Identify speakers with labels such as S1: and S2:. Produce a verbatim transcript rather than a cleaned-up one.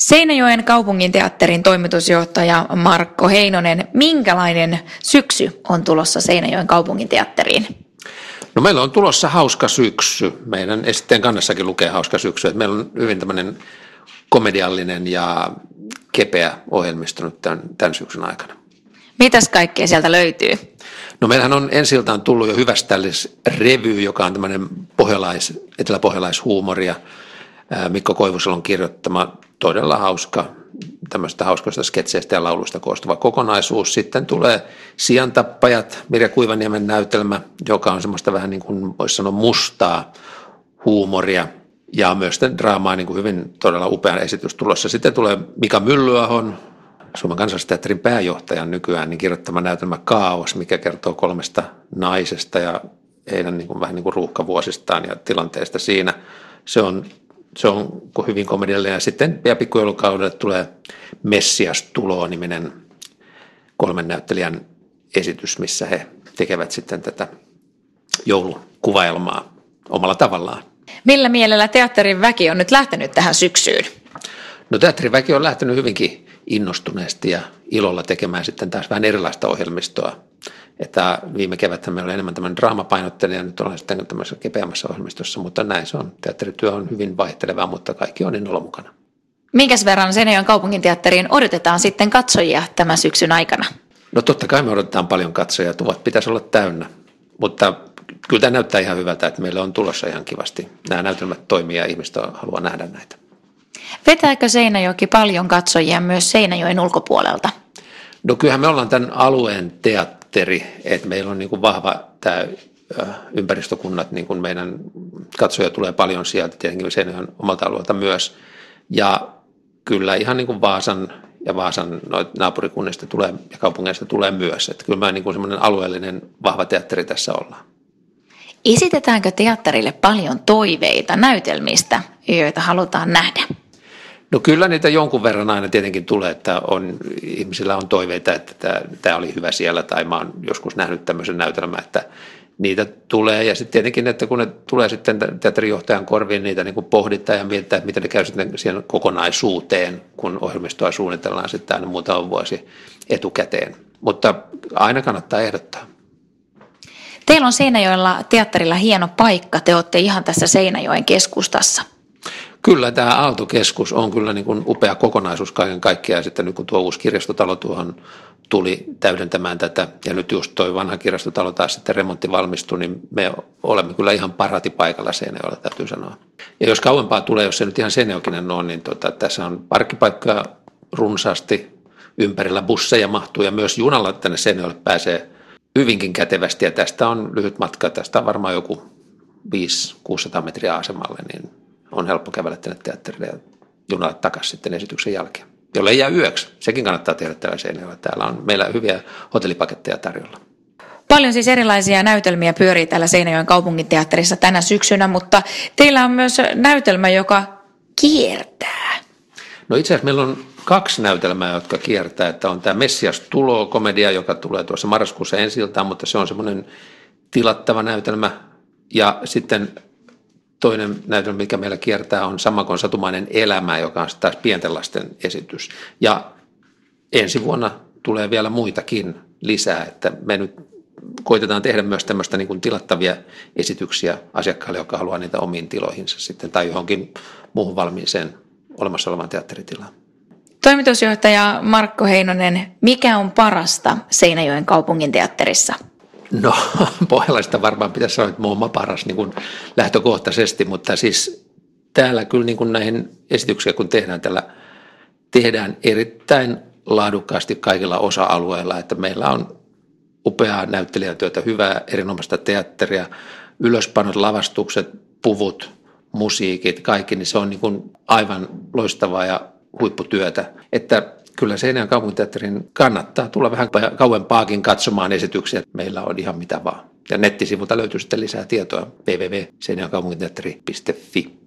S1: Seinäjoen kaupunginteatterin toimitusjohtaja Markko Heinonen, minkälainen syksy on tulossa Seinäjoen kaupunginteatteriin?
S2: No meillä on tulossa hauska syksy. Meidän esitteen kannassakin lukee hauska syksy. Että meillä on hyvin tämmöinen komediallinen ja kepeä ohjelmisto nyt tämän, tämän syksyn aikana.
S1: Mitäs kaikkea sieltä löytyy?
S2: No meillähän on ensi iltaan tullut jo Hyväställis-revy, joka on tämmöinen pohjalais, eteläpohjalaishuumoria. Mikko Koivusalon kirjoittama todella hauska, tämmöistä hauskoista sketseistä ja lauluista koostuva kokonaisuus. Sitten tulee Siantappajat, Mirja Kuivaniemen näytelmä, joka on semmoista vähän niin kuin voisi sanoa mustaa huumoria ja myös draamaa, niin kuin hyvin todella upea esitys tulossa. Sitten tulee Mika Myllyahon, Suomen Kansallisteatterin pääjohtajan nykyään, niin kirjoittama näytelmä Kaos, mikä kertoo kolmesta naisesta ja heidän niin kuin, vähän niin kuin ruuhkavuosistaan ja tilanteesta siinä. Se on Se on hyvin komediallinen. Ja sitten vielä pikkujoulukaudelle tulee Messias tuloo-niminen kolmen näyttelijän esitys, missä he tekevät sitten tätä joulukuvaelmaa omalla tavallaan.
S1: Millä mielellä teatterin väki on nyt lähtenyt tähän syksyyn?
S2: No teatterin väki on lähtenyt hyvinkin innostuneesti ja ilolla tekemään sitten taas vähän erilaista ohjelmistoa. Että viime kevättä meillä oli enemmän tämmöinen draamapainottelija, nyt ollaan sitten tämmöisessä kepeämmässä ohjelmistossa, mutta näin se on. Teatterityö on hyvin vaihtelevaa, mutta kaikki on innolla mukana.
S1: Minkäs verran Seinäjoen kaupunginteatteriin odotetaan sitten katsojia tämän syksyn aikana?
S2: No totta kai me odotetaan paljon katsojia, tuvat pitäisi olla täynnä, mutta kyllä tämä näyttää ihan hyvältä, että meillä on tulossa ihan kivasti. Nämä näytelmät toimii ja ihmiset haluaa nähdä näitä.
S1: Vetääkö Seinäjoki paljon katsojia myös Seinäjoen ulkopuolelta?
S2: No kyllähän me ollaan tämän alueen teatteri, että meillä on niin kuin vahva tämä ympäristökunnat, niin kuin meidän katsoja tulee paljon sieltä, tietenkin Seinäjoen omalta alueelta myös. Ja kyllä ihan niin kuin Vaasan ja Vaasan naapurikunnista tulee ja kaupungeista tulee myös, että kyllä me niin kuin semmoinen alueellinen vahva teatteri tässä ollaan.
S1: Esitetäänkö teatterille paljon toiveita näytelmistä, joita halutaan nähdä?
S2: No kyllä niitä jonkun verran aina tietenkin tulee, että on, ihmisillä on toiveita, että tämä, tämä oli hyvä siellä tai mä oon joskus nähnyt tämmöisen näytelmän, että niitä tulee ja sitten tietenkin, että kun ne tulee sitten teatterijohtajan korviin, niitä niin kuin pohditaan ja mietitään, että miten ne käy sitten siihen kokonaisuuteen, kun ohjelmistoa suunnitellaan sitten aina muutama vuosi etukäteen, mutta aina kannattaa ehdottaa.
S1: Teillä on Seinäjoella teatterilla hieno paikka, te olette ihan tässä Seinäjoen keskustassa.
S2: Kyllä tämä Aalto-keskus on kyllä niin kuin upea kokonaisuus kaiken kaikkiaan. Ja sitten nyt kun tuo uusi kirjastotalo tuohon tuli täydentämään tätä ja nyt just tuo vanha kirjastotalo taas sitten remontti valmistui, niin me olemme kyllä ihan paratipaikalla Seinäjoella, täytyy sanoa. Ja jos kauempaa tulee, jos se nyt ihan Seinäjokinen on, niin tota, tässä on parkkipaikkaa runsaasti ympärillä, busseja mahtuu ja myös junalla tänne Seinäjoelle pääsee hyvinkin kätevästi ja tästä on lyhyt matka, tästä on varmaan joku viisi kuusisataa metriä asemalle, niin on helppo kävellä tänne teatterille ja junalla takaisin sitten esityksen jälkeen. Jolle jää yöksi, sekin kannattaa tehdä täällä Seinäjoella. Täällä on meillä hyviä hotellipaketteja tarjolla.
S1: Paljon siis erilaisia näytelmiä pyörii täällä Seinäjoen kaupunginteatterissa tänä syksynä, mutta teillä on myös näytelmä, joka kiertää.
S2: No itse asiassa meillä on kaksi näytelmää, jotka kiertää. Että on tämä Messias tuloo -komedia, joka tulee tuossa marraskuussa ensi iltaan, mutta se on semmoinen tilattava näytelmä. Ja sitten toinen näytelmä, mikä meillä kiertää, on Sammakon satumainen elämä, joka on taas pienten lasten esitys. Ja ensi vuonna tulee vielä muitakin lisää, että me nyt koitetaan tehdä myös tämmöistä niin kuin tilattavia esityksiä asiakkaille, joka haluaa niitä omiin tiloihinsa sitten tai johonkin muuhun valmiiseen olemassa olevaan teatteritilaan.
S1: Toimitusjohtaja Markko Heinonen, mikä on parasta Seinäjoen kaupunginteatterissa?
S2: No pohjalaista varmaan pitäisi sanoa, että muun paras niin kuin lähtökohtaisesti, mutta siis täällä kyllä niin kuin näihin esityksiä kun tehdään, täällä tehdään erittäin laadukkaasti kaikilla osa-alueilla, että meillä on upeaa näyttelijätyötä, hyvää erinomaista teatteria, ylöspanot, lavastukset, puvut, musiikit, kaikki, niin se on niin kuin aivan loistavaa ja huipputyötä, että kyllä Seinäjoen kaupunginteatterin kannattaa tulla vähän kauempaakin katsomaan esityksiä. Meillä on ihan mitä vaan. Ja nettisivulta löytyy sitten lisää tietoa double-u double-u double piste seinäjoen kaupunginteatteri piste fi.